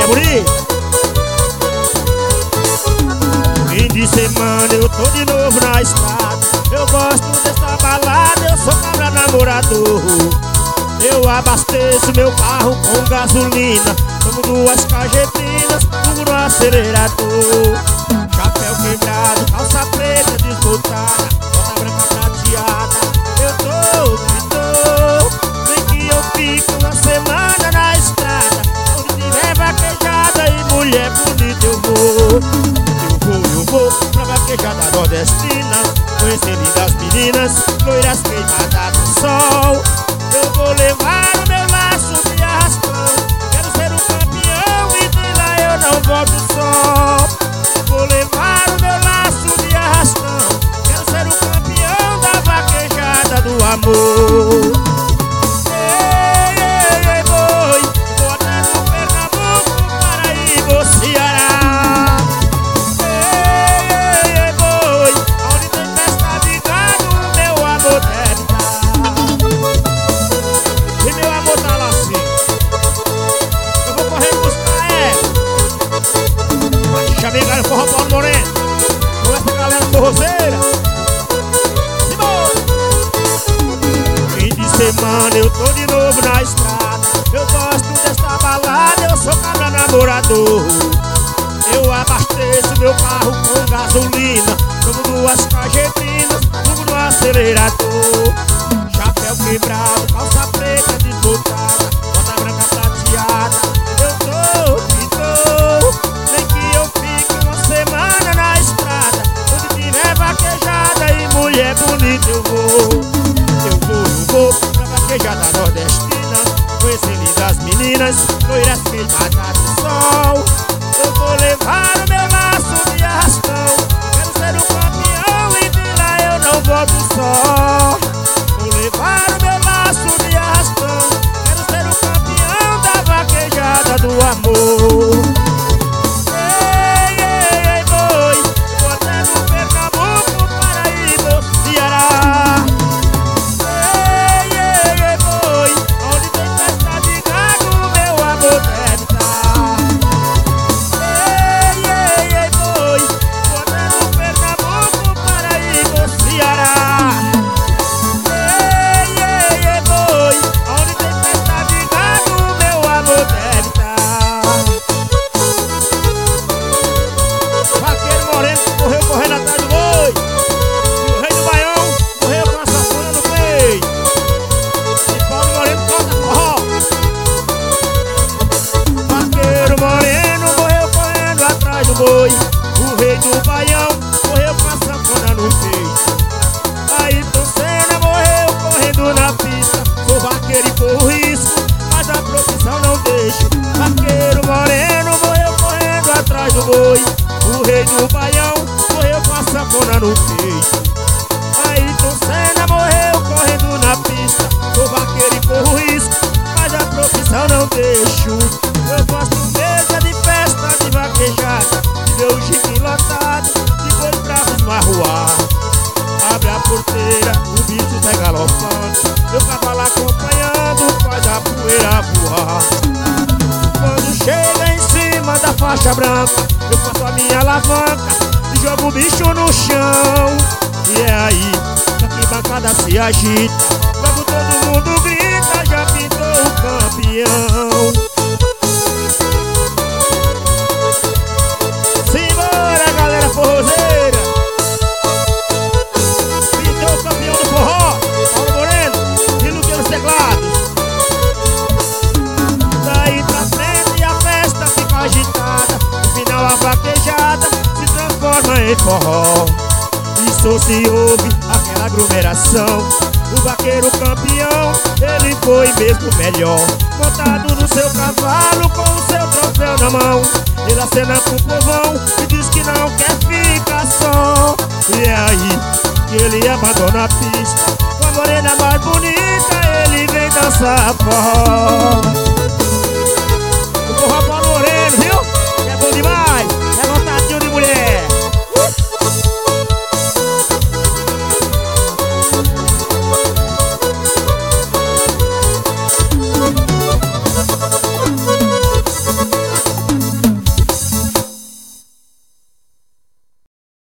bonito. Fim de semana eu tô de novo na estrada. Eu gosto dessa balada, eu sou cabra namorador. Eu abasteço meu carro com gasolina, tomo 2 cajepinas, fumo no acelerador. Chapéu quebrado, calça preta desbotada, bota branca prateada. Eu tô, vem que eu fico uma semana na estrada. Onde tiver vaquejada e mulher bonita eu vou pra vaquejada nordestina, conhecer lindas meninas, loiras queimadas do sol. Eu vou levar o meu laço de arrastão, quero ser o campeão e de lá eu não volto só. Vou levar o meu laço de arrastão, quero ser o campeão da vaquejada do amor. Ei, ei, ei, boi, vou até no Pernambuco, Paraíba ou Ceará. Ei, ei, ei, boi, onde tem festa de gado, meu amor deve estar. E meu amor tá lá assim. Eu vou correndo buscar ela. Chamei a galera do forró Paulo Moreno, com essa galera forrozeira. Fim de semana eu tô de novo na estrada. Eu gosto dessa balada, eu sou cabra namorador. Eu abasteço meu carro com gasolina, tomo 2 cajepinas, fumo no acelerador. Chapéu quebrado, calça preta desbotada, bota branca prateada. Eu tô, nem que eu fique uma semana na estrada. Onde tiver vaquejada e mulher bonita eu vou pra vaquejada nordestina, conhecer lindas meninas, loiras queimadas do sol. Eu vou levar o meu laço de arrastão, quero ser o campeão e de lá eu não volto só. Vou levar o meu laço de arrastão, quero ser o campeão da vaquejada do amor. Ei, ei, ei, boi, vou até no Pernambuco, Paraíba ou Ceará. Ei, ei, ei, boi, onde tem festa de gado, meu amor deve estar. Ei, ei, ei, boi, vou até no Pernambuco, Paraíba ou Ceará. Ei, ei, ei, boi, onde tem festa de gado, meu amor deve estar. Vaqueiro moreno correu correndo atrás do boi, e o rei do Baião correu com a sanfona no peito. E Paulo Moreno toca forró. Vaqueiro moreno morreu correndo atrás do boi, o rei do Baião correu com a sanfona no peito. Ayrton Senna morreu correndo na pista. Sou vaqueiro e corro risco, mas a profissão não deixo. Vaqueiro moreno morreu correndo atrás do boi, o rei do Baião morreu com a sanfona no peito. Ayrton Senna morreu correndo na pista. Sou vaqueiro e corro risco, mas a profissão não deixo. Eu gosto mesmo de festa de vaquejada, de ver o jipe lotado, de bois bravos no arruar. Abre a porteira, o bicho sai galopando, meu cavalo acompanhando, faz a poeira voar. Quando chega em cima da faixa branca, eu faço a minha alavanca e jogo o bicho no chão. E é aí que a arquibancada se agita, logo todo mundo grita, já pintou o campeão. Simbora, galera forrozeira! Pintou o campeão do forró, Paulo Moreno e Luque nos teclados. Daí pra frente a festa fica agitada, no final a vaquejada se transforma em forró. E só se ouve aquela aglomeração. O vaqueiro campeão, ele foi mesmo melhor, montado no seu cavalo com o seu troféu na mão. Ele acena pro povão e diz que não quer ficar só. E é aí que ele abandona a pista, com a morena mais bonita ele vem dançar forró.